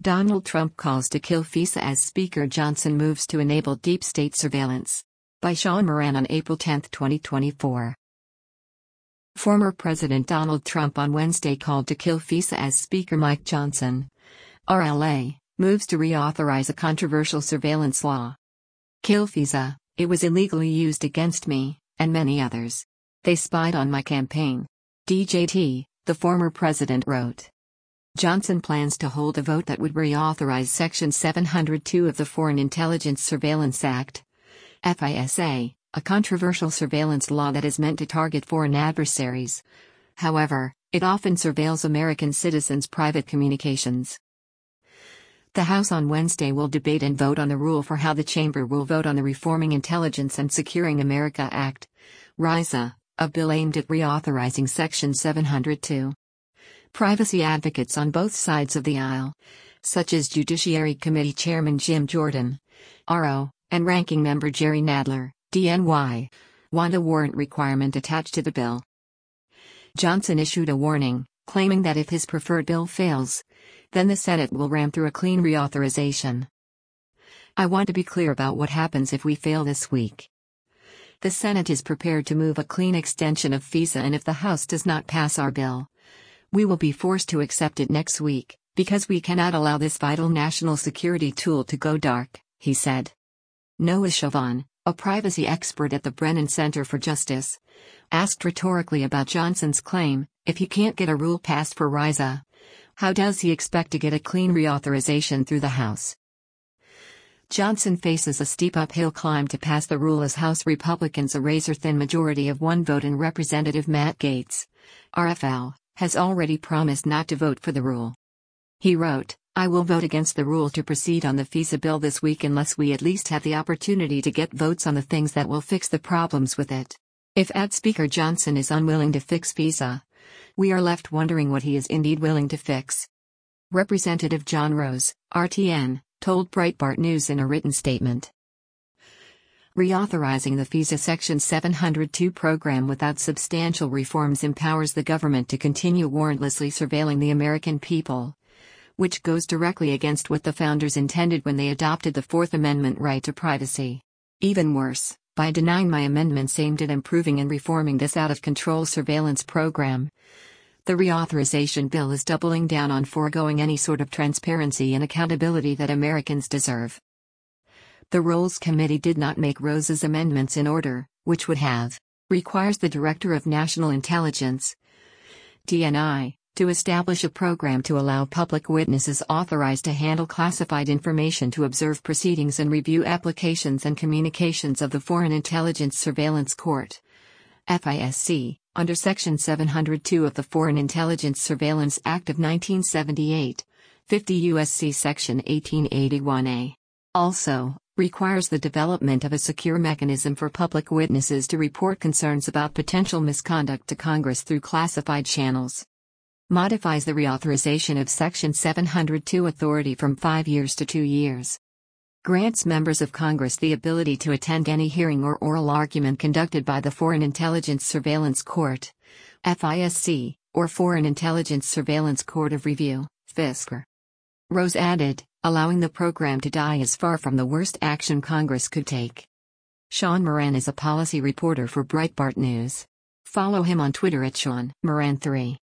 Donald Trump calls to kill FISA as Speaker Johnson moves to enable deep state surveillance. By Sean Moran on April 10, 2024. Former President Donald Trump on Wednesday called to kill FISA as Speaker Mike Johnson, RLA, moves to reauthorize a controversial surveillance law. Kill FISA, it was illegally used against me, and many others. They spied on my campaign. DJT, the former president wrote. Johnson plans to hold a vote that would reauthorize Section 702 of the Foreign Intelligence Surveillance Act, FISA, a controversial surveillance law that is meant to target foreign adversaries. However, it often surveils American citizens' private communications. The House on Wednesday will debate and vote on the rule for how the chamber will vote on the Reforming Intelligence and Securing America Act, RISA, a bill aimed at reauthorizing Section 702. Privacy advocates on both sides of the aisle, such as Judiciary Committee Chairman Jim Jordan, RO, and Ranking Member Jerry Nadler, DNY, want a warrant requirement attached to the bill. Johnson issued a warning, claiming that if his preferred bill fails, then the Senate will ram through a clean reauthorization. I want to be clear about what happens if we fail this week. The Senate is prepared to move a clean extension of FISA, and if the House does not pass our bill, we will be forced to accept it next week, because we cannot allow this vital national security tool to go dark, he said. Noah Chauvin, a privacy expert at the Brennan Center for Justice, asked rhetorically about Johnson's claim, if he can't get a rule passed for RISA, how does he expect to get a clean reauthorization through the House? Johnson faces a steep uphill climb to pass the rule as House Republicans, a razor-thin majority of one vote, and Representative Matt Gaetz, RFL, has already promised not to vote for the rule. He wrote, I will vote against the rule to proceed on the FISA bill this week unless we at least have the opportunity to get votes on the things that will fix the problems with it. If Speaker Johnson is unwilling to fix FISA, we are left wondering what he is indeed willing to fix. Representative John Rose, RTN, told Breitbart News in a written statement. Reauthorizing the FISA Section 702 program without substantial reforms empowers the government to continue warrantlessly surveilling the American people, which goes directly against what the founders intended when they adopted the Fourth Amendment right to privacy. Even worse, by denying my amendments aimed at improving and reforming this out-of-control surveillance program, the reauthorization bill is doubling down on foregoing any sort of transparency and accountability that Americans deserve. The Rules Committee did not make Rose's amendments in order, which would have requires the Director of National Intelligence, DNI, to establish a program to allow public witnesses authorized to handle classified information to observe proceedings and review applications and communications of the Foreign Intelligence Surveillance Court, FISC, under Section 702 of the Foreign Intelligence Surveillance Act of 1978, 50 U.S.C. Section 1881A. Also, requires the development of a secure mechanism for public witnesses to report concerns about potential misconduct to Congress through classified channels. Modifies the reauthorization of Section 702 authority from 5 years to 2 years. Grants members of Congress the ability to attend any hearing or oral argument conducted by the Foreign Intelligence Surveillance Court, FISC, or Foreign Intelligence Surveillance Court of Review, FISC. Rose added, allowing the program to die is far from the worst action Congress could take. Sean Moran is a policy reporter for Breitbart News. Follow him on Twitter at Sean Moran3.